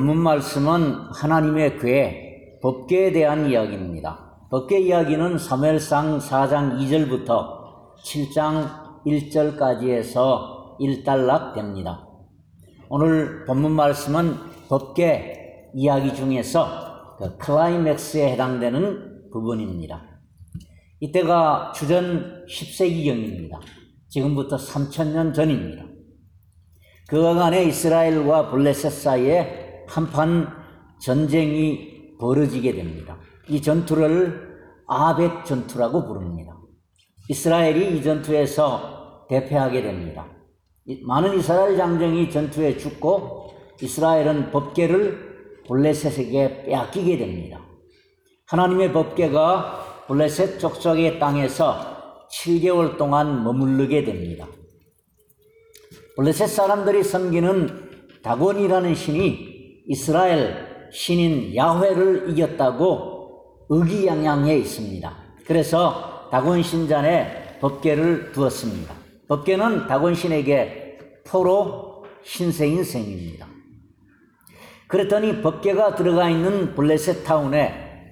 본문 말씀은 하나님의 궤, 법궤에 대한 이야기입니다. 법궤 이야기는 사무엘상 4장 2절부터 7장 1절까지 해서 일단락됩니다. 오늘 본문 말씀은 법궤 이야기 중에서 클라이맥스에 해당되는 부분입니다. 이때가 주전 10세기경입니다. 지금부터 3000년 전입니다. 그간에 이스라엘과 블레셋 사이에 한판 전쟁이 벌어지게 됩니다. 이 전투를 아벡 전투라고 부릅니다. 이스라엘이 이 전투에서 대패하게 됩니다. 많은 이스라엘 장정이 전투에 죽고 이스라엘은 법궤를 블레셋에게 빼앗기게 됩니다. 하나님의 법궤가 블레셋 족속의 땅에서 7개월 동안 머무르게 됩니다. 블레셋 사람들이 섬기는 다곤이라는 신이 이스라엘 신인 야훼를 이겼다고 의기양양해 있습니다. 그래서 다곤 신전에 법궤를 두었습니다. 법궤는 다곤 신에게 포로 신세인 셈입니다. 그랬더니 법궤가 들어가 있는 블레셋 타운에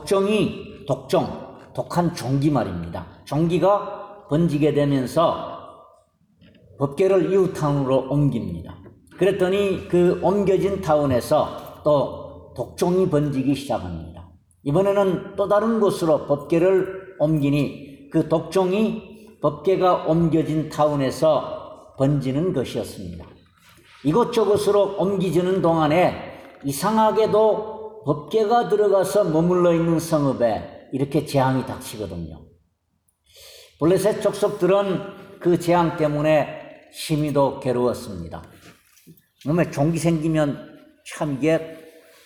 독한 종기 말입니다. 종기가 번지게 되면서 법궤를 이웃 타운으로 옮깁니다. 그랬더니 그 옮겨진 타운에서 또 독종이 번지기 시작합니다. 이번에는 또 다른 곳으로 법궤를 옮기니 그 독종이 법궤가 옮겨진 타운에서 번지는 것이었습니다. 이곳저곳으로 옮기지는 동안에 이상하게도 법궤가 들어가서 머물러 있는 성읍에 이렇게 재앙이 닥치거든요. 블레셋 족속들은 그 재앙 때문에 심히도 괴로웠습니다. 몸에 종기 생기면 참 이게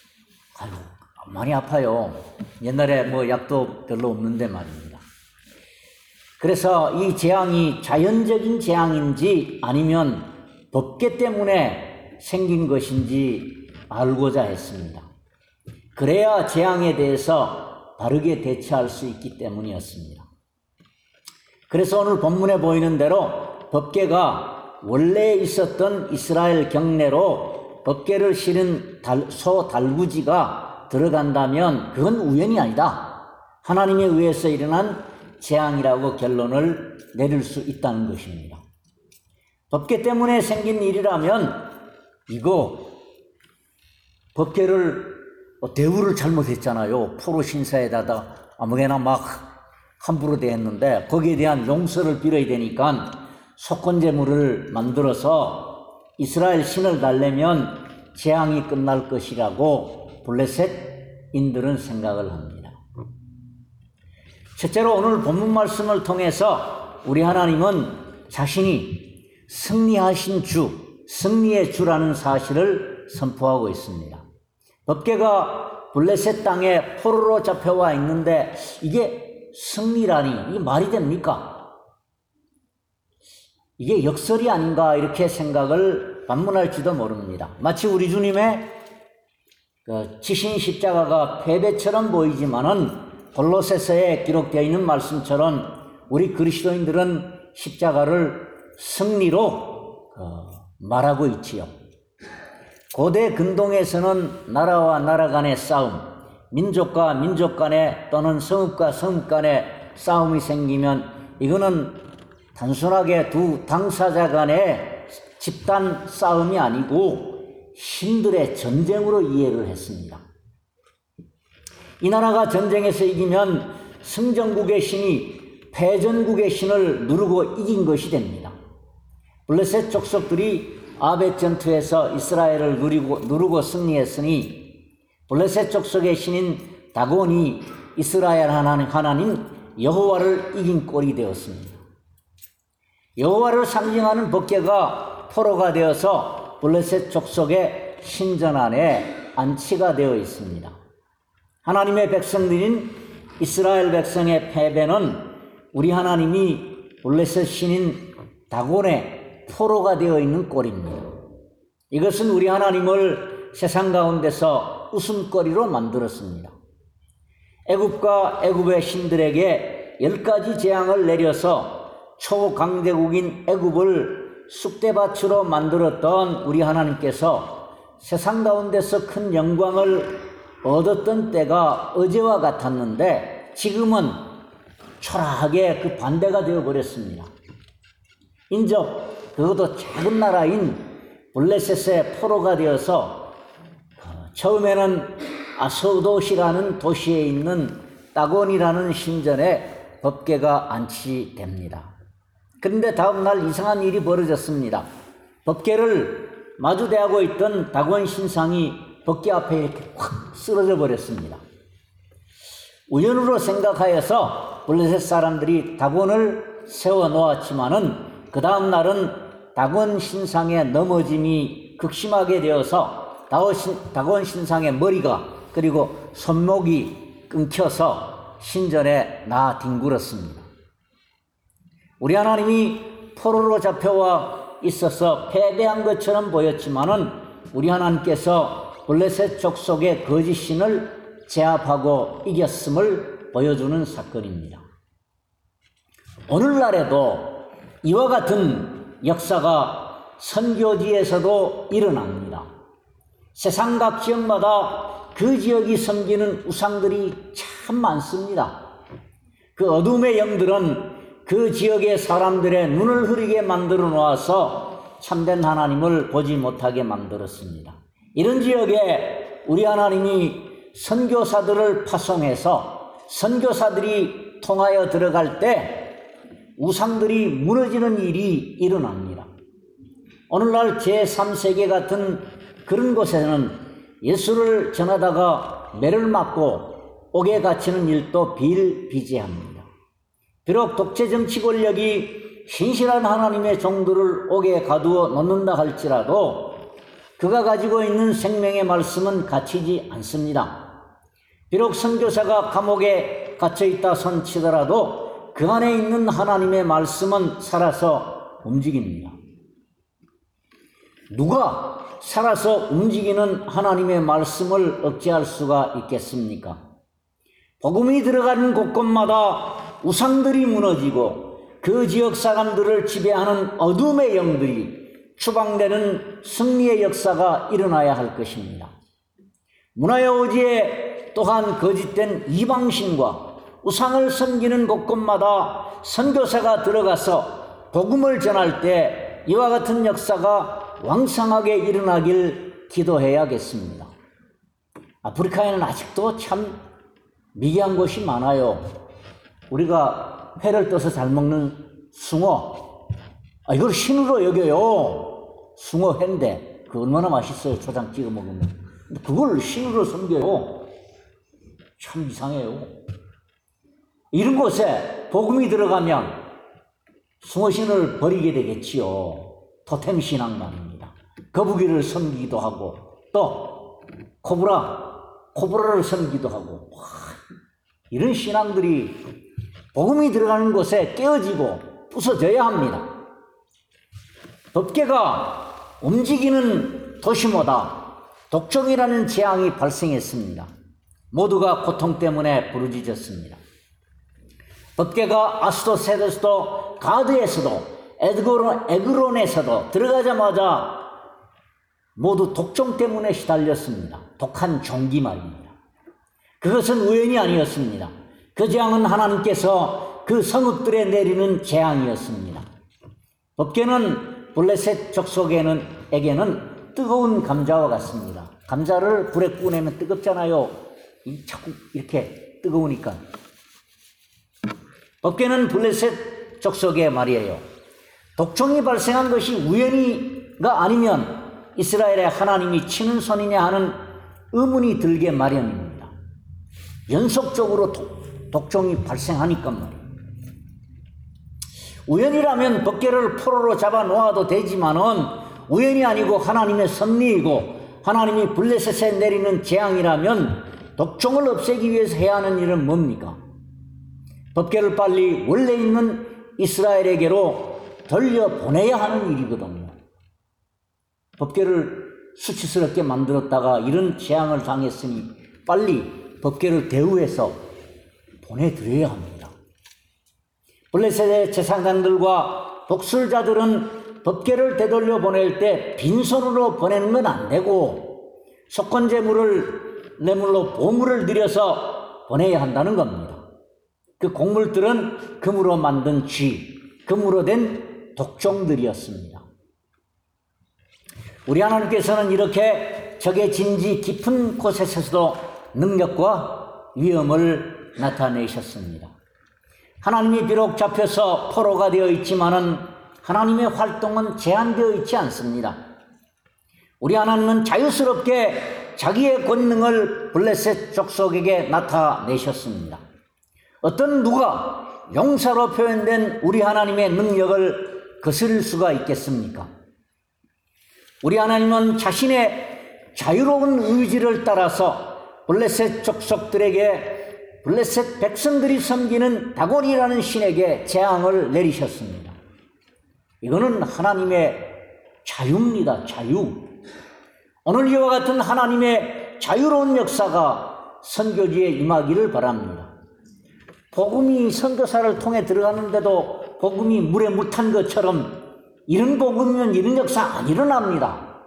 많이 아파요. 옛날에 약도 별로 없는데 말입니다. 그래서 이 재앙이 자연적인 재앙인지 아니면 법궤 때문에 생긴 것인지 알고자 했습니다. 그래야 재앙에 대해서 바르게 대처할 수 있기 때문이었습니다. 그래서 오늘 본문에 보이는 대로 법궤가 원래 있었던 이스라엘 경내로 법궤를 실은 소 달구지가 들어간다면 그건 우연이 아니다. 하나님에 의해서 일어난 재앙이라고 결론을 내릴 수 있다는 것입니다. 법궤 때문에 생긴 일이라면 이거 법궤를 대우를 잘못했잖아요. 포로 신사에다가 아무개나 막 함부로 대했는데 거기에 대한 용서를 빌어야 되니까 속건제물을 만들어서 이스라엘 신을 달래면 재앙이 끝날 것이라고 블레셋인들은 생각을 합니다. 첫째로 오늘 본문 말씀을 통해서 우리 하나님은 자신이 승리하신 주, 승리의 주라는 사실을 선포하고 있습니다. 법궤가 블레셋 땅에 포로로 잡혀와 있는데 이게 승리라니 이게 말이 됩니까? 이게 역설이 아닌가 이렇게 생각을 반문할지도 모릅니다. 마치 우리 주님의 지신 십자가가 패배처럼 보이지만은 골로새서에 기록되어 있는 말씀처럼 우리 그리스도인들은 십자가를 승리로 말하고 있지요. 고대 근동에서는 나라와 나라 간의 싸움, 민족과 민족 간의 또는 성읍과 성읍 간의 싸움이 생기면 이거는 단순하게 두 당사자 간의 집단 싸움이 아니고 신들의 전쟁으로 이해를 했습니다. 이 나라가 전쟁에서 이기면 승전국의 신이 패전국의 신을 누르고 이긴 것이 됩니다. 블레셋 족속들이 아벡 전투에서 이스라엘을 누르고 승리했으니 블레셋 족속의 신인 다곤이 이스라엘 하나님 여호와를 이긴 꼴이 되었습니다. 여호와를 상징하는 법궤가 포로가 되어서 블레셋 족속의 신전 안에 안치가 되어 있습니다. 하나님의 백성들인 이스라엘 백성의 패배는 우리 하나님이 블레셋 신인 다곤의 포로가 되어 있는 꼴입니다. 이것은 우리 하나님을 세상 가운데서 웃음거리로 만들었습니다. 애굽과 애굽의 신들에게 10가지 재앙을 내려서 초강대국인 애굽을 쑥대밭으로 만들었던 우리 하나님께서 세상 가운데서 큰 영광을 얻었던 때가 어제와 같았는데 지금은 초라하게 그 반대가 되어버렸습니다. 인접 그것도 작은 나라인 블레셋의 포로가 되어서 처음에는 아소도시라는 도시에 있는 다곤이라는 신전에 법궤가 안치됩니다. 그런데 다음날 이상한 일이 벌어졌습니다. 법궤를 마주대하고 있던 다곤 신상이 법궤 앞에 이렇게 확 쓰러져 버렸습니다. 우연으로 생각하여서 블레셋 사람들이 다곤을 세워 놓았지만은 그 다음 날은 다곤 신상의 넘어짐이 극심하게 되어서 다곤 신상의 머리가 그리고 손목이 끊겨서 신전에 나뒹굴었습니다. 우리 하나님이 포로로 잡혀와 있어서 패배한 것처럼 보였지만은 우리 하나님께서 블레셋 족속의 거짓 신을 제압하고 이겼음을 보여주는 사건입니다. 오늘날에도 이와 같은 역사가 선교지에서도 일어납니다. 세상 각 지역마다 그 지역이 섬기는 우상들이 참 많습니다. 그 어둠의 영들은 그 지역의 사람들의 눈을 흐리게 만들어 놓아서 참된 하나님을 보지 못하게 만들었습니다. 이런 지역에 우리 하나님이 선교사들을 파송해서 선교사들이 통하여 들어갈 때 우상들이 무너지는 일이 일어납니다. 오늘날 제3세계 같은 그런 곳에는 예수를 전하다가 매를 맞고 옥에 갇히는 일도 비일비재합니다. 비록 독재 정치 권력이 신실한 하나님의 종들을 옥에 가두어 놓는다 할지라도 그가 가지고 있는 생명의 말씀은 갇히지 않습니다. 비록 선교사가 감옥에 갇혀 있다 손치더라도 그 안에 있는 하나님의 말씀은 살아서 움직입니다. 누가 살아서 움직이는 하나님의 말씀을 억제할 수가 있겠습니까? 복음이 들어가는 곳곳마다 우상들이 무너지고 그 지역 사람들을 지배하는 어둠의 영들이 추방되는 승리의 역사가 일어나야 할 것입니다. 문화의 오지에 또한 거짓된 이방신과 우상을 섬기는 곳곳마다 선교사가 들어가서 복음을 전할 때 이와 같은 역사가 왕성하게 일어나길 기도해야겠습니다. 아프리카에는 아직도 참 미개한 곳이 많아요. 우리가 회를 떠서 잘 먹는 숭어, 이걸 신으로 여겨요. 숭어회인데 그 얼마나 맛있어요. 초장 찍어 먹으면. 근데 그걸 신으로 섬겨요. 참 이상해요. 이런 곳에 복음이 들어가면 숭어신을 버리게 되겠지요. 토템 신앙 말입니다. 거북이를 섬기기도 하고 또 코브라를 섬기기도 하고 이런 신앙들이 복음이 들어가는 곳에 깨어지고 부서져야 합니다. 법궤가 움직이는 도시마다 독종이라는 재앙이 발생했습니다. 모두가 고통 때문에 부르짖었습니다. 법궤가 아스도셋에서도 가드에서도 에그론에서도 들어가자마자 모두 독종 때문에 시달렸습니다. 독한 종기 말입니다. 그것은 우연이 아니었습니다. 그 재앙은 하나님께서 그 성읍들에 내리는 재앙이었습니다. 법궤는 블레셋 족속에게는 뜨거운 감자와 같습니다. 감자를 불에 구우내면 뜨겁잖아요. 자꾸 이렇게 뜨거우니까. 법궤는 블레셋 족속의 말이에요. 독종이 발생한 것이 우연이가 아니면 이스라엘의 하나님이 치는 손이냐 하는 의문이 들게 마련입니다. 연속적으로 독종이 발생하니까 말이에요. 우연이라면 법궤를 포로로 잡아 놓아도 되지만은 우연이 아니고 하나님의 섭리이고 하나님이 블레셋에 내리는 재앙이라면 독종을 없애기 위해서 해야 하는 일은 뭡니까? 법궤를 빨리 원래 있는 이스라엘에게로 돌려보내야 하는 일이거든요. 법궤를 수치스럽게 만들었다가 이런 재앙을 당했으니 빨리 법궤를 대우해서 보내드려야 합니다. 블레셋의 제사장들과 독술자들은 법궤를 되돌려 보낼 때 빈손으로 보내는 건 안 되고 속건제물을 뇌물로 보물을 들여서 보내야 한다는 겁니다. 그 곡물들은 금으로 만든 쥐, 금으로 된 독종들이었습니다. 우리 하나님께서는 이렇게 적의 진지 깊은 곳에서도 능력과 위엄을 나타내셨습니다. 하나님이 비록 잡혀서 포로가 되어 있지만은 하나님의 활동은 제한되어 있지 않습니다. 우리 하나님은 자유스럽게 자기의 권능을 블레셋 족속에게 나타내셨습니다. 어떤 누가 용사로 표현된 우리 하나님의 능력을 거스릴 수가 있겠습니까? 우리 하나님은 자신의 자유로운 의지를 따라서 블레셋 족속들에게 블레셋 백성들이 섬기는 다곤이라는 신에게 재앙을 내리셨습니다. 이거는 하나님의 자유입니다. 자유. 오늘 이와 같은 하나님의 자유로운 역사가 선교지에 임하기를 바랍니다. 복음이 선교사를 통해 들어가는데도 복음이 물에 묻한 것처럼 이런 복음이면 이런 역사 안 일어납니다.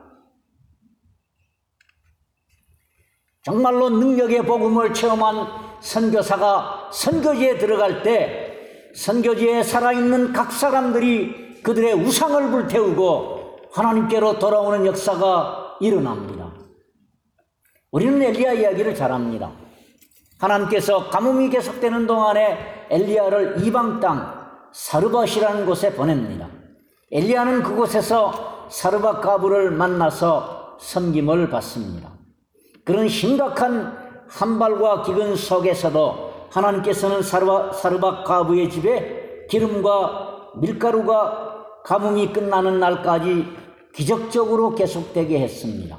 정말로 능력의 복음을 체험한 선교사가 선교지에 들어갈 때 선교지에 살아있는 각 사람들이 그들의 우상을 불태우고 하나님께로 돌아오는 역사가 일어납니다. 우리는 엘리야 이야기를 잘 압니다. 하나님께서 가뭄이 계속되는 동안에 엘리야를 이방 땅 사르밧이라는 곳에 보냅니다. 엘리야는 그곳에서 사르밧 과부를 만나서 섬김을 받습니다. 그런 심각한 한발과 기근 속에서도 하나님께서는 사르밧 과부의 집에 기름과 밀가루가 가뭄이 끝나는 날까지 기적적으로 계속되게 했습니다.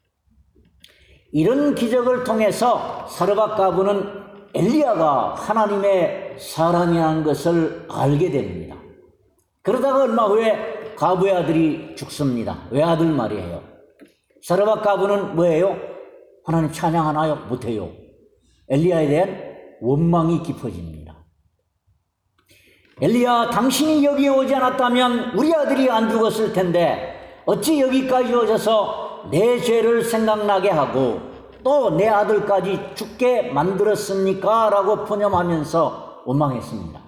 이런 기적을 통해서 사르밧 과부는 엘리야가 하나님의 사람이라는 것을 알게 됩니다. 그러다가 얼마 후에 과부의 아들이 죽습니다. 외아들 말이에요. 사르밧 과부는 뭐예요? 하나님 찬양하나요? 못해요. 엘리야에 대한 원망이 깊어집니다. 엘리야, 당신이 여기 오지 않았다면 우리 아들이 안 죽었을 텐데 어찌 여기까지 오셔서 내 죄를 생각나게 하고 또 내 아들까지 죽게 만들었습니까? 라고 푸념하면서 원망했습니다.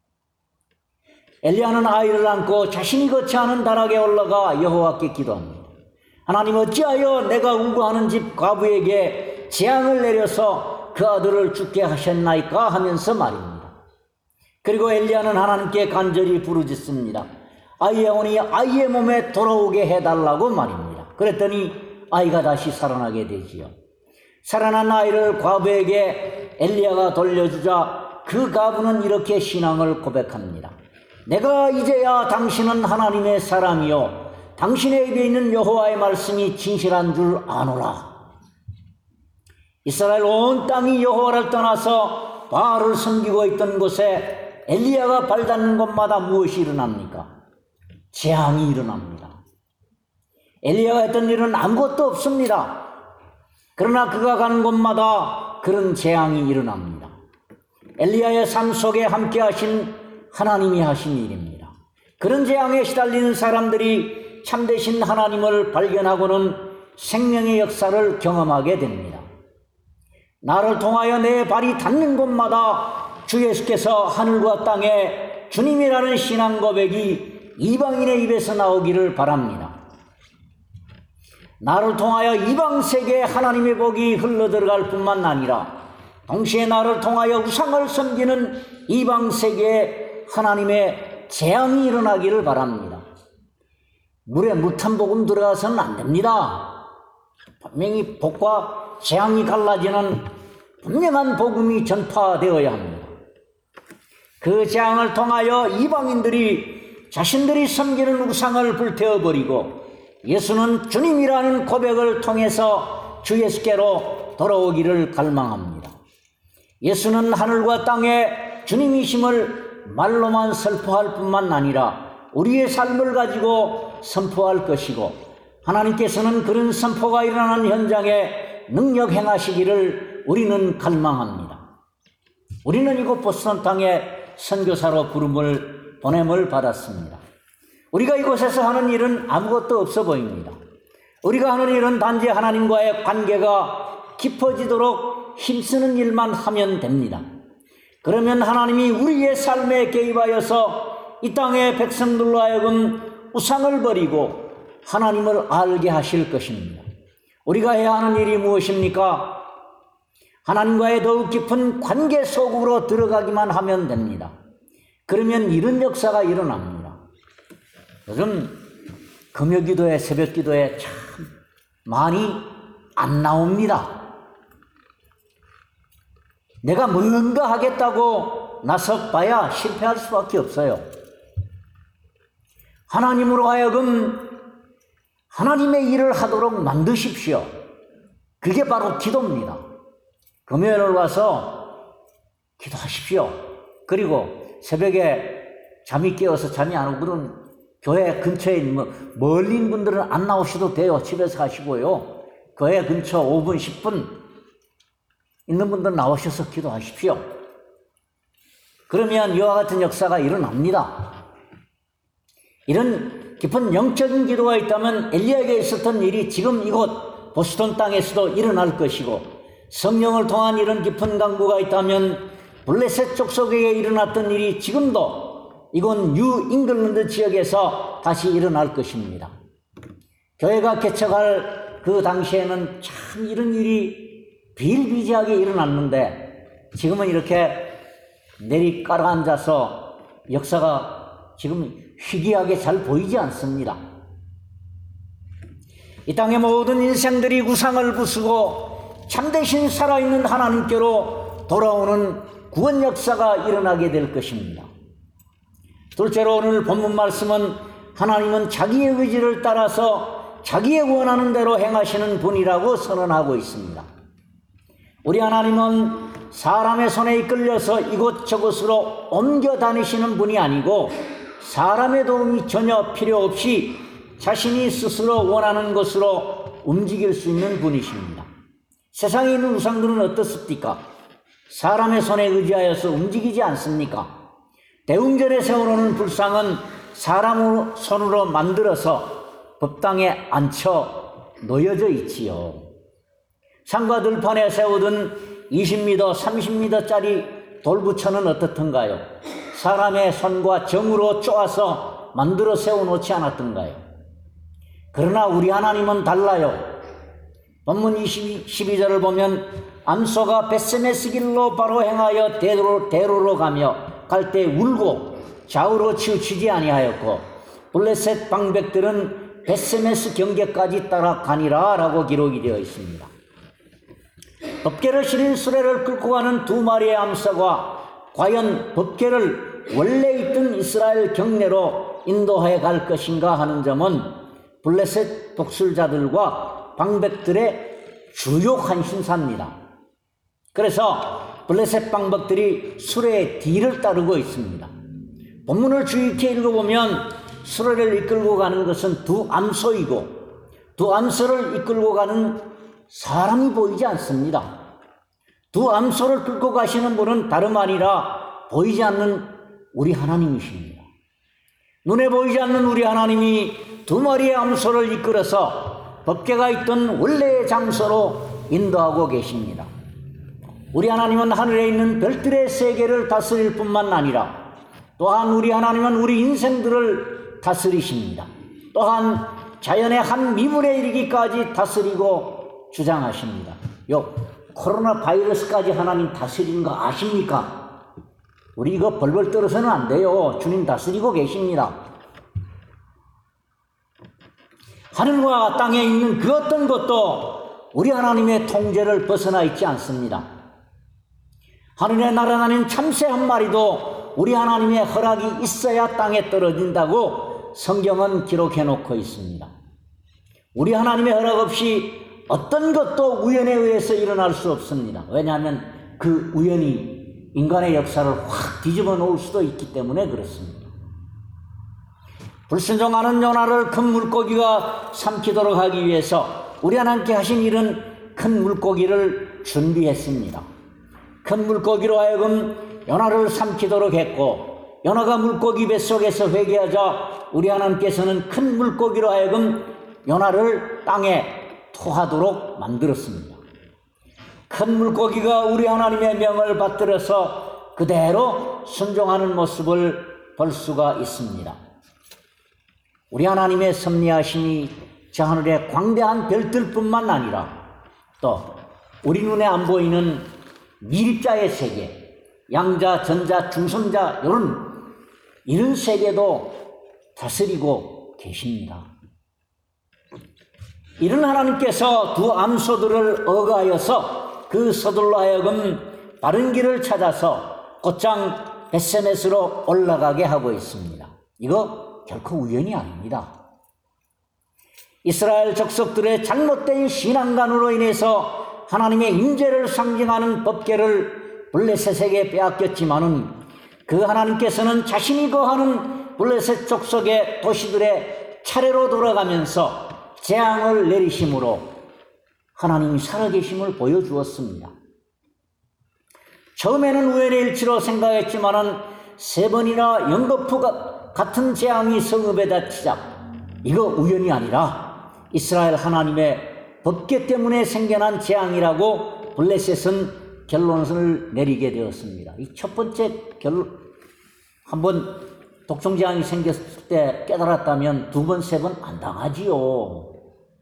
엘리야는 아이를 안고 자신이 거처하는 다락에 올라가 여호와께 기도합니다. 하나님, 어찌하여 내가 우거하는 집 과부에게 재앙을 내려서 그 아들을 죽게 하셨나이까 하면서 말입니다. 그리고 엘리야는 하나님께 간절히 부르짖습니다. 아이의 영혼이 아이의 몸에 돌아오게 해달라고 말입니다. 그랬더니 아이가 다시 살아나게 되지요. 살아난 아이를 과부에게 엘리야가 돌려주자 그 과부는 이렇게 신앙을 고백합니다. 내가 이제야 당신은 하나님의 사람이요 당신의 입에 있는 여호와의 말씀이 진실한 줄 아노라. 이스라엘 온 땅이 여호와를 떠나서 바알을 섬기고 있던 곳에 엘리야가 발닿는 곳마다 무엇이 일어납니까? 재앙이 일어납니다. 엘리야가 했던 일은 아무것도 없습니다. 그러나 그가 가는 곳마다 그런 재앙이 일어납니다. 엘리야의 삶 속에 함께 하신 하나님이 하신 일입니다. 그런 재앙에 시달리는 사람들이 참되신 하나님을 발견하고는 생명의 역사를 경험하게 됩니다. 나를 통하여 내 발이 닿는 곳마다 주 예수께서 하늘과 땅에 주님이라는 신앙 고백이 이방인의 입에서 나오기를 바랍니다. 나를 통하여 이방 세계에 하나님의 복이 흘러들어갈 뿐만 아니라 동시에 나를 통하여 우상을 섬기는 이방 세계에 하나님의 재앙이 일어나기를 바랍니다. 물에 물 탄 복음 들어가서는 안 됩니다. 분명히 복과 재앙이 갈라지는 분명한 복음이 전파되어야 합니다. 그 재앙을 통하여 이방인들이 자신들이 섬기는 우상을 불태워버리고 예수는 주님이라는 고백을 통해서 주 예수께로 돌아오기를 갈망합니다. 예수는 하늘과 땅에 주님이심을 말로만 선포할 뿐만 아니라 우리의 삶을 가지고 선포할 것이고 하나님께서는 그런 선포가 일어나는 현장에 능력 행하시기를 우리는 갈망합니다. 우리는 이곳 보스턴 땅에 선교사로 보냄을 받았습니다. 우리가 이곳에서 하는 일은 아무것도 없어 보입니다. 우리가 하는 일은 단지 하나님과의 관계가 깊어지도록 힘쓰는 일만 하면 됩니다. 그러면 하나님이 우리의 삶에 개입하여서 이 땅의 백성들로 하여금 우상을 버리고 하나님을 알게 하실 것입니다. 우리가 해야 하는 일이 무엇입니까? 하나님과의 더욱 깊은 관계 속으로 들어가기만 하면 됩니다. 그러면 이런 역사가 일어납니다. 요즘 금요기도에 새벽기도에 참 많이 안 나옵니다. 내가 뭔가 하겠다고 나서봐야 실패할 수밖에 없어요. 하나님으로 하여금 하나님의 일을 하도록 만드십시오. 그게 바로 기도입니다. 금요일을 와서 기도하십시오. 그리고 새벽에 잠이 깨어서 잠이 안 오고 그런 교회 근처에 있는 멀리 있는 분들은 안 나오셔도 돼요. 집에서 하시고요. 교회 근처 5분, 10분 있는 분들 나오셔서 기도하십시오. 그러면 이와 같은 역사가 일어납니다. 이런 깊은 영적인 기도가 있다면 엘리야에게 있었던 일이 지금 이곳 보스턴 땅에서도 일어날 것이고, 성령을 통한 이런 깊은 강구가 있다면 블레셋 족속에게 일어났던 일이 지금도 이곳 뉴 잉글랜드 지역에서 다시 일어날 것입니다. 교회가 개척할 그 당시에는 참 이런 일이 비일비재하게 일어났는데 지금은 이렇게 내리 깔아앉아서 역사가 지금 희귀하게 잘 보이지 않습니다. 이 땅의 모든 인생들이 우상을 부수고 참되신 살아있는 하나님께로 돌아오는 구원 역사가 일어나게 될 것입니다. 둘째로 오늘 본문 말씀은 하나님은 자기의 의지를 따라서 자기의 원하는 대로 행하시는 분이라고 선언하고 있습니다. 우리 하나님은 사람의 손에 이끌려서 이곳저곳으로 옮겨 다니시는 분이 아니고 사람의 도움이 전혀 필요 없이 자신이 스스로 원하는 곳으로 움직일 수 있는 분이십니다. 세상에 있는 우상들은 어떻습니까? 사람의 손에 의지하여서 움직이지 않습니까? 대웅전에 세워놓은 불상은 사람 손으로 만들어서 법당에 앉혀 놓여져 있지요. 산과 들판에 세우던 20m, 30m짜리 돌부처는 어떻던가요? 사람의 손과 정으로 쪼아서 만들어 세워놓지 않았던가요? 그러나 우리 하나님은 달라요. 본문 12절을 보면 암소가 벳세메스 길로 바로 행하여 대로로 가며 갈 때 울고 좌우로 치우치지 아니하였고 블레셋 방백들은 벳세메스 경계까지 따라가니라 라고 기록이 되어 있습니다. 법궤를 실은 수레를 끌고 가는 두 마리의 암소가 과연 법궤를 원래 있던 이스라엘 경내로 인도해 갈 것인가 하는 점은 블레셋 독술자들과 방백들의 주요 관심사입니다. 그래서 블레셋 방백들이 수레의 뒤를 따르고 있습니다. 본문을 주의 깊게 읽어보면 수레를 이끌고 가는 것은 두 암소이고 두 암소를 이끌고 가는 사람이 보이지 않습니다. 두 암소를 끌고 가시는 분은 다름 아니라 보이지 않는 우리 하나님이십니다. 눈에 보이지 않는 우리 하나님이 두 마리의 암소를 이끌어서 법궤가 있던 원래의 장소로 인도하고 계십니다. 우리 하나님은 하늘에 있는 별들의 세계를 다스릴 뿐만 아니라 또한 우리 하나님은 우리 인생들을 다스리십니다. 또한 자연의 한 미분에 이르기까지 다스리고 주장하십니다. 코로나 바이러스까지 하나님 다스리는 거 아십니까? 우리 이거 벌벌 떨어서는 안 돼요. 주님 다스리고 계십니다. 하늘과 땅에 있는 그 어떤 것도 우리 하나님의 통제를 벗어나 있지 않습니다. 하늘에 날아다니는 참새 한 마리도 우리 하나님의 허락이 있어야 땅에 떨어진다고 성경은 기록해 놓고 있습니다. 우리 하나님의 허락 없이 어떤 것도 우연에 의해서 일어날 수 없습니다. 왜냐하면 그 우연이 인간의 역사를 확 뒤집어 놓을 수도 있기 때문에 그렇습니다. 불순종하는 요나를 큰 물고기가 삼키도록 하기 위해서 우리 하나님께 하신 일은 큰 물고기를 준비했습니다. 큰 물고기로 하여금 요나를 삼키도록 했고 요나가 물고기 뱃속에서 회개하자 우리 하나님께서는 큰 물고기로 하여금 요나를 땅에 토하도록 만들었습니다. 큰 물고기가 우리 하나님의 명을 받들어서 그대로 순종하는 모습을 볼 수가 있습니다. 우리 하나님의 섭리하심이 저 하늘의 광대한 별들뿐만 아니라 또 우리 눈에 안 보이는 미립자의 세계, 양자, 전자, 중성자 이런 세계도 다스리고 계십니다. 이런 하나님께서 두 암소들을 억하여서 그 서둘러 하여금 바른 길을 찾아서 곧장 벳세메스로 올라가게 하고 있습니다. 이거 결코 우연이 아닙니다. 이스라엘 족속들의 잘못된 신앙관으로 인해서 하나님의 임재를 상징하는 법궤를 블레셋에게 빼앗겼지만은 그 하나님께서는 자신이 거하는 블레셋 족속의 도시들의 차례로 돌아가면서 재앙을 내리심으로 하나님이 살아계심을 보여주었습니다. 처음에는 우연의 일치로 생각했지만은 3번이나 연거푸 같은 재앙이 성읍에다 치자 이거 우연이 아니라 이스라엘 하나님의 법궤 때문에 생겨난 재앙이라고 블레셋은 결론을 내리게 되었습니다. 이 첫 번째 한번 독종재앙이 생겼을 때 깨달았다면 2번, 3번 안 당하지요.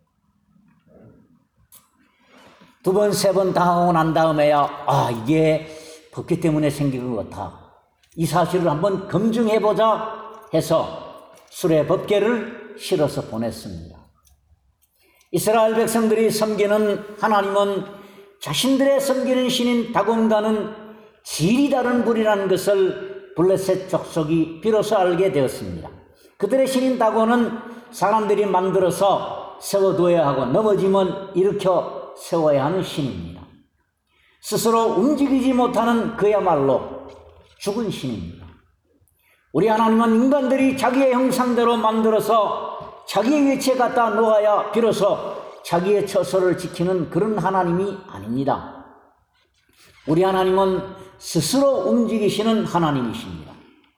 2번, 3번 당하고 난 다음에야 이게 법궤 때문에 생긴 것 같아. 이 사실을 한번 검증해보자 해서 수레 법궤를 실어서 보냈습니다. 이스라엘 백성들이 섬기는 하나님은 자신들의 섬기는 신인 다곤과는 질이 다른 분이라는 것을 블레셋 족속이 비로소 알게 되었습니다. 그들의 신인 다곤은 사람들이 만들어서 세워둬야 하고 넘어지면 일으켜 세워야 하는 신입니다. 스스로 움직이지 못하는 그야말로 죽은 신입니다. 우리 하나님은 인간들이 자기의 형상대로 만들어서 자기의 위치에 갖다 놓아야 비로소 자기의 처소를 지키는 그런 하나님이 아닙니다. 우리 하나님은 스스로 움직이시는 하나님이십니다.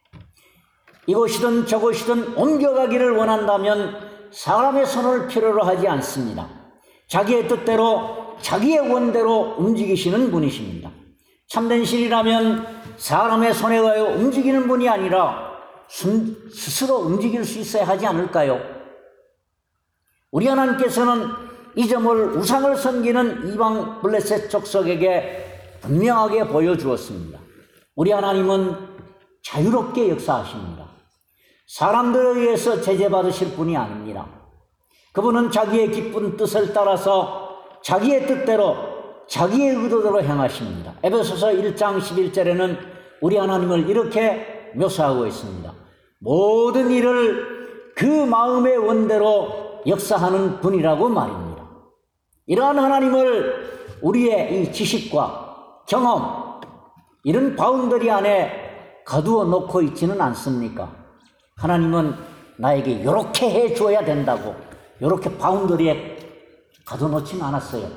이곳이든 저곳이든 옮겨가기를 원한다면 사람의 손을 필요로 하지 않습니다. 자기의 뜻대로 자기의 원대로 움직이시는 분이십니다. 참된 신이라면 사람의 손에 의하여 움직이는 분이 아니라 스스로 움직일 수 있어야 하지 않을까요? 우리 하나님께서는 이 점을 우상을 섬기는 이방 블레셋 족속에게 분명하게 보여주었습니다. 우리 하나님은 자유롭게 역사하십니다. 사람들에 의해서 제재받으실 분이 아닙니다. 그분은 자기의 기쁜 뜻을 따라서 자기의 뜻대로 자기의 의도대로 행하십니다. 에베소서 1장 11절에는 우리 하나님을 이렇게 묘사하고 있습니다. 모든 일을 그 마음의 원대로 역사하는 분이라고 말입니다. 이러한 하나님을 우리의 이 지식과 경험, 이런 바운더리 안에 가두어 놓고 있지는 않습니까? 하나님은 나에게 이렇게 해줘야 된다고 이렇게 바운더리에 가둬놓지는 않았어요.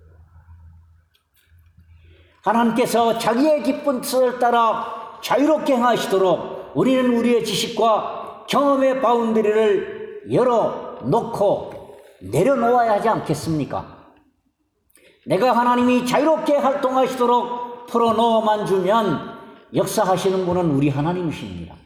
하나님께서 자기의 기쁜 뜻을 따라 자유롭게 행하시도록 우리는 우리의 지식과 경험의 바운더리를 열어놓고 내려놓아야 하지 않겠습니까? 내가 하나님이 자유롭게 활동하시도록 풀어놓아만 주면 역사하시는 분은 우리 하나님이십니다.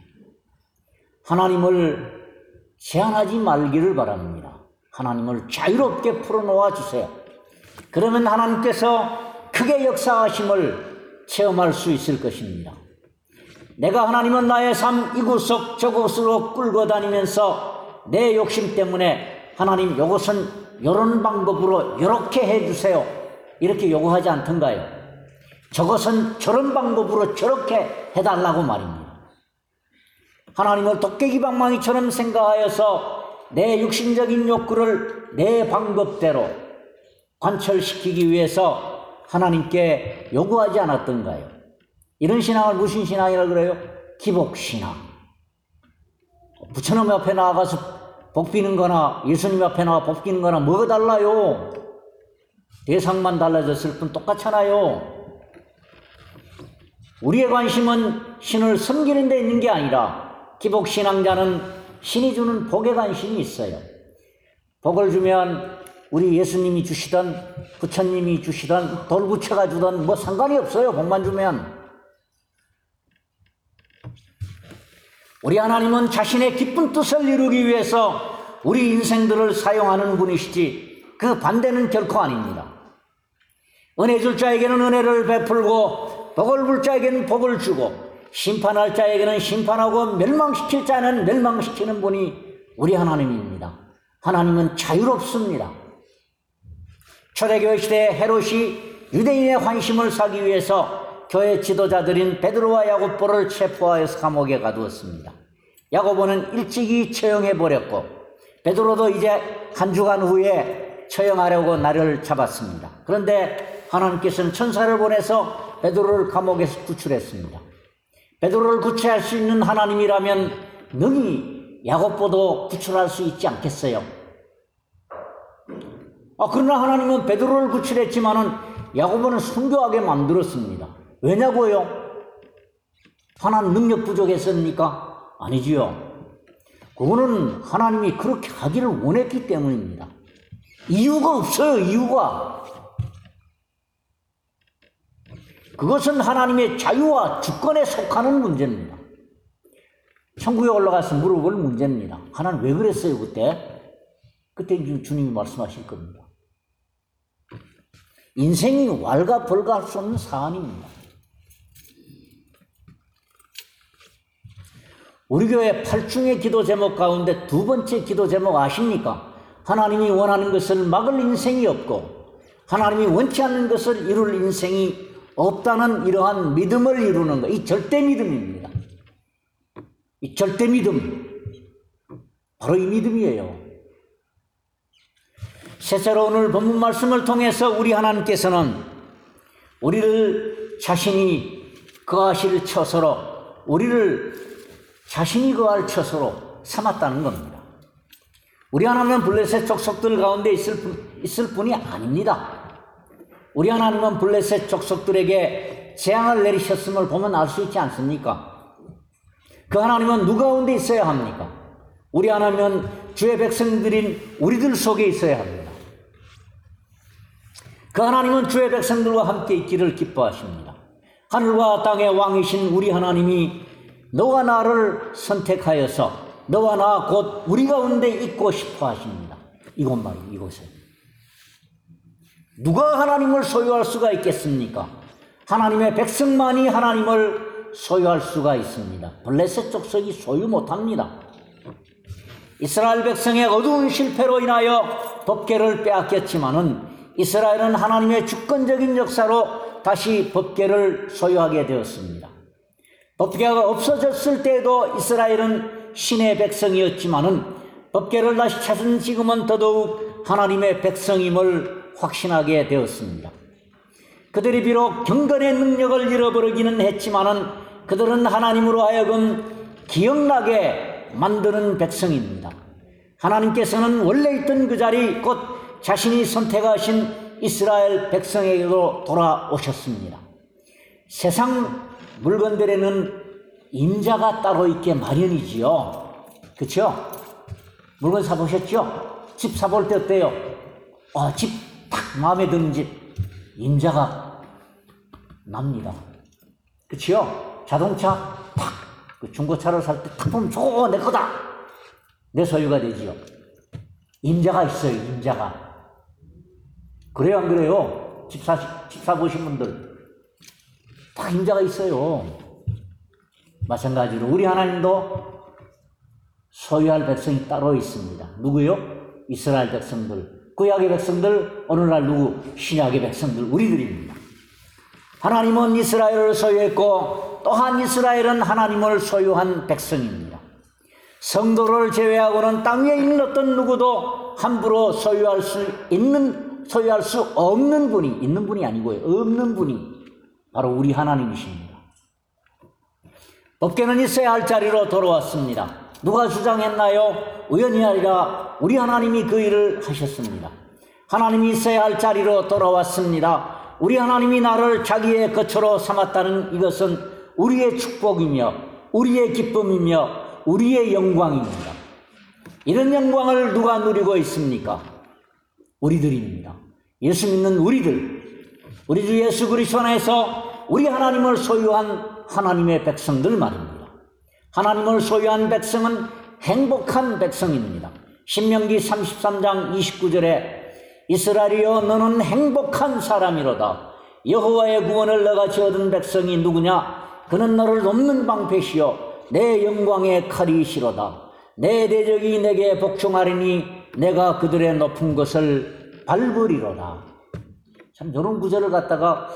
하나님을 제한하지 말기를 바랍니다. 하나님을 자유롭게 풀어놓아 주세요. 그러면 하나님께서 크게 역사하심을 체험할 수 있을 것입니다. 내가 하나님은 나의 삶 이곳 저곳으로 끌고 다니면서 내 욕심 때문에 하나님 이것은 이런 방법으로 이렇게 해주세요 이렇게 요구하지 않던가요? 저것은 저런 방법으로 저렇게 해달라고 말입니다. 하나님을 도깨비 방망이처럼 생각하여서 내 육신적인 욕구를 내 방법대로 관철시키기 위해서 하나님께 요구하지 않았던가요? 이런 신앙을 무슨 신앙이라고 그래요? 기복신앙. 부처님 앞에 나가서 복 비는 거나 예수님 앞에 나가 복 비는 거나 뭐가 달라요? 대상만 달라졌을 뿐 똑같잖아요. 우리의 관심은 신을 섬기는 데 있는 게 아니라 기복신앙자는 신이 주는 복에 관심이 있어요. 복을 주면 우리 예수님이 주시던 부처님이 주시던 돌부처가 주던 뭐 상관이 없어요. 복만 주면. 우리 하나님은 자신의 기쁜 뜻을 이루기 위해서 우리 인생들을 사용하는 분이시지 그 반대는 결코 아닙니다. 은혜 줄 자에게는 은혜를 베풀고 복을 줄 자에게는 복을 주고 심판할 자에게는 심판하고 멸망시킬 자는 멸망시키는 분이 우리 하나님입니다. 하나님은 자유롭습니다. 초대교회 시대에 헤롯이 유대인의 환심을 사기 위해서 교회 지도자들인 베드로와 야고보를 체포하여서 감옥에 가두었습니다. 야고보는 일찍이 처형해버렸고 베드로도 이제 한 주간 후에 처형하려고 날을 잡았습니다. 그런데 하나님께서는 천사를 보내서 베드로를 감옥에서 구출했습니다. 베드로를 구출할 수 있는 하나님이라면 능히 야고보도 구출할 수 있지 않겠어요? 그러나 하나님은 베드로를 구출했지만은 야고보는 순교하게 만들었습니다. 왜냐고요? 하나님 능력 부족했습니까? 아니지요. 그거는 하나님이 그렇게 하기를 원했기 때문입니다. 이유가 없어요. 이유가. 그것은 하나님의 자유와 주권에 속하는 문제입니다. 천국에 올라가서 물어볼 문제입니다. 하나님 왜 그랬어요 그때? 그때 주님이 말씀하실 겁니다. 인생이 왈가불가할 수 없는 사안입니다. 우리 교회 8중의 기도 제목 가운데 두 번째 기도 제목 아십니까? 하나님이 원하는 것을 막을 인생이 없고 하나님이 원치 않는 것을 이룰 인생이 없다는 이러한 믿음을 이루는 것, 이 절대 믿음입니다. 이 절대 믿음, 바로 이 믿음이에요. 셋째로 오늘 본문 말씀을 통해서 우리 하나님께서는 우리를 자신이 거하실 처소로, 우리를 자신이 거할 처소로 삼았다는 겁니다. 우리 하나님은 블레셋 족속들 가운데 있을 뿐이 아닙니다. 우리 하나님은 블레셋 족속들에게 재앙을 내리셨음을 보면 알 수 있지 않습니까? 그 하나님은 누구 가운데 있어야 합니까? 우리 하나님은 주의 백성들인 우리들 속에 있어야 합니다. 그 하나님은 주의 백성들과 함께 있기를 기뻐하십니다. 하늘과 땅의 왕이신 우리 하나님이 너와 나를 선택하여서 너와 나 곧 우리 가운데 있고 싶어 하십니다. 이곳만이, 이곳에. 누가 하나님을 소유할 수가 있겠습니까? 하나님의 백성만이 하나님을 소유할 수가 있습니다. 블레셋 족속이 소유 못합니다. 이스라엘 백성의 어두운 실패로 인하여 법궤를 빼앗겼지만은 이스라엘은 하나님의 주권적인 역사로 다시 법궤를 소유하게 되었습니다. 법궤가 없어졌을 때에도 이스라엘은 신의 백성이었지만은 법궤를 다시 찾은 지금은 더더욱 하나님의 백성임을 확신하게 되었습니다. 그들이 비록 경건의 능력을 잃어버리기는 했지만은 그들은 하나님으로 하여금 기억나게 만드는 백성입니다. 하나님께서는 원래 있던 그 자리, 곧 자신이 선택하신 이스라엘 백성에게로 돌아오셨습니다. 세상 물건들에는 임자가 따로 있게 마련이지요. 그렇죠? 물건 사보셨죠? 집 사볼 때 어때요? 집 딱 마음에 드는 집 임자가 납니다. 그렇죠? 자동차 탁 그 중고차를 살 때 탁 보면 저거 내 거다. 내 소유가 되지요. 임자가 있어요. 임자가. 그래요 안 그래요? 집 사보신 분들 딱 임자가 있어요. 마찬가지로 우리 하나님도 소유할 백성이 따로 있습니다. 누구요? 이스라엘 백성들. 구약의 백성들, 오늘날 누구? 신약의 백성들, 우리들입니다. 하나님은 이스라엘을 소유했고 또한 이스라엘은 하나님을 소유한 백성입니다. 성도를 제외하고는 땅 위에 있는 어떤 누구도 함부로 소유할 수 없는 분이, 있는 분이 아니고요, 없는 분이 바로 우리 하나님이십니다. 법궤는 있어야 할 자리로 돌아왔습니다. 누가 주장했나요? 우연이 아니라 우리 하나님이 그 일을 하셨습니다. 하나님이 있어야 할 자리로 돌아왔습니다. 우리 하나님이 나를 자기의 거처로 삼았다는 이것은 우리의 축복이며 우리의 기쁨이며 우리의 영광입니다. 이런 영광을 누가 누리고 있습니까? 우리들입니다. 예수 믿는 우리들, 우리 주 예수 그리스도 안에서 우리 하나님을 소유한 하나님의 백성들 말입니다. 하나님을 소유한 백성은 행복한 백성입니다. 신명기 33장 29절에 이스라엘이여 너는 행복한 사람이로다. 여호와의 구원을 너같이 얻은 백성이 누구냐? 그는 너를 돕는 방패시여 내 영광의 칼이시로다. 내 대적이 내게 복종하리니 내가 그들의 높은 것을 밟으리로다. 참 이런 구절을 갖다가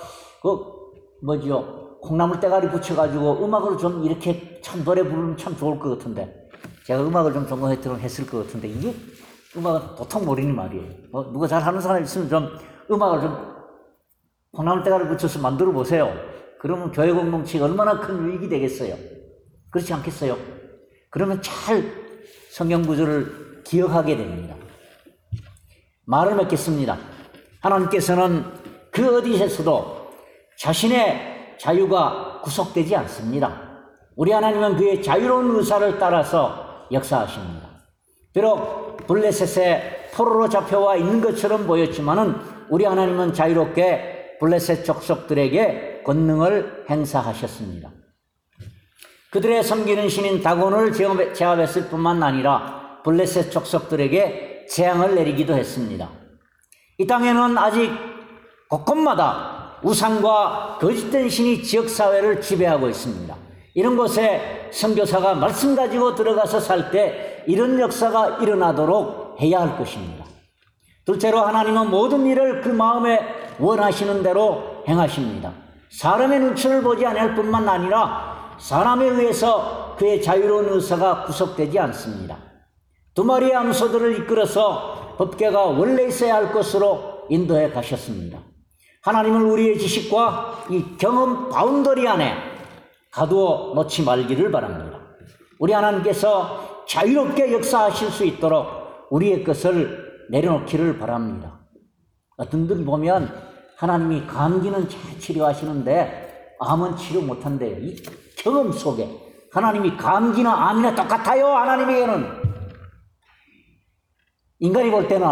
콩나물 대가리 붙여가지고 음악으로 좀 이렇게 참 노래 부르면 참 좋을 것 같은데, 제가 음악을 좀 전공했더니 했을 것 같은데 이게 음악은 도통 모르는 말이에요. 누가 잘하는 사람 있으면 좀 음악을 좀 콩나물 대가리 붙여서 만들어 보세요. 그러면 교회 공동체가 얼마나 큰 유익이 되겠어요. 그렇지 않겠어요? 그러면 잘 성경 구절을 기억하게 됩니다. 말을 맺겠습니다. 하나님께서는 그 어디에서도 자신의 자유가 구속되지 않습니다. 우리 하나님은 그의 자유로운 의사를 따라서 역사하십니다. 비록 블레셋에 포로로 잡혀와 있는 것처럼 보였지만은 우리 하나님은 자유롭게 블레셋 족속들에게 권능을 행사하셨습니다. 그들의 섬기는 신인 다곤을 제압했을 뿐만 아니라 블레셋 족속들에게 재앙을 내리기도 했습니다. 이 땅에는 아직 곳곳마다 우상과 거짓된 신이 지역사회를 지배하고 있습니다. 이런 곳에 선교사가 말씀 가지고 들어가서 살 때 이런 역사가 일어나도록 해야 할 것입니다. 둘째로 하나님은 모든 일을 그 마음에 원하시는 대로 행하십니다. 사람의 눈치를 보지 않을 뿐만 아니라 사람에 의해서 그의 자유로운 의사가 구속되지 않습니다. 두 마리의 암소들을 이끌어서 법궤가 원래 있어야 할 것으로 인도해 가셨습니다. 하나님을 우리의 지식과 이 경험 바운더리 안에 가두어 놓지 말기를 바랍니다. 우리 하나님께서 자유롭게 역사하실 수 있도록 우리의 것을 내려놓기를 바랍니다. 어떤 분들 보면 하나님이 감기는 잘 치료하시는데 암은 치료 못한대요. 이 경험 속에 하나님이 감기나 암이나 똑같아요. 하나님에게는 인간이 볼 때는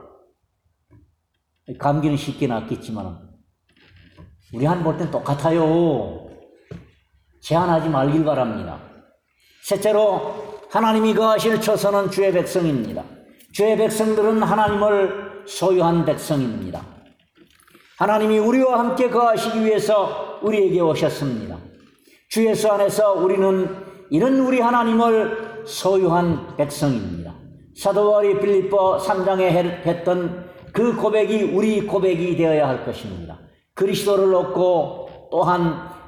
감기는 쉽게 낫겠지만 우리 하나님 볼 때는 똑같아요. 제한하지 말길 바랍니다. 셋째로 하나님이 거하실 처소는 주의 백성입니다. 주의 백성들은 하나님을 소유한 백성입니다. 하나님이 우리와 함께 거하시기 위해서 우리에게 오셨습니다. 주 예수 안에서 우리는 이런 우리 하나님을 소유한 백성입니다. 사도 바울이 빌립보 3장에 했던 그 고백이 우리 고백이 되어야 할 것입니다. 그리스도를 얻고 또한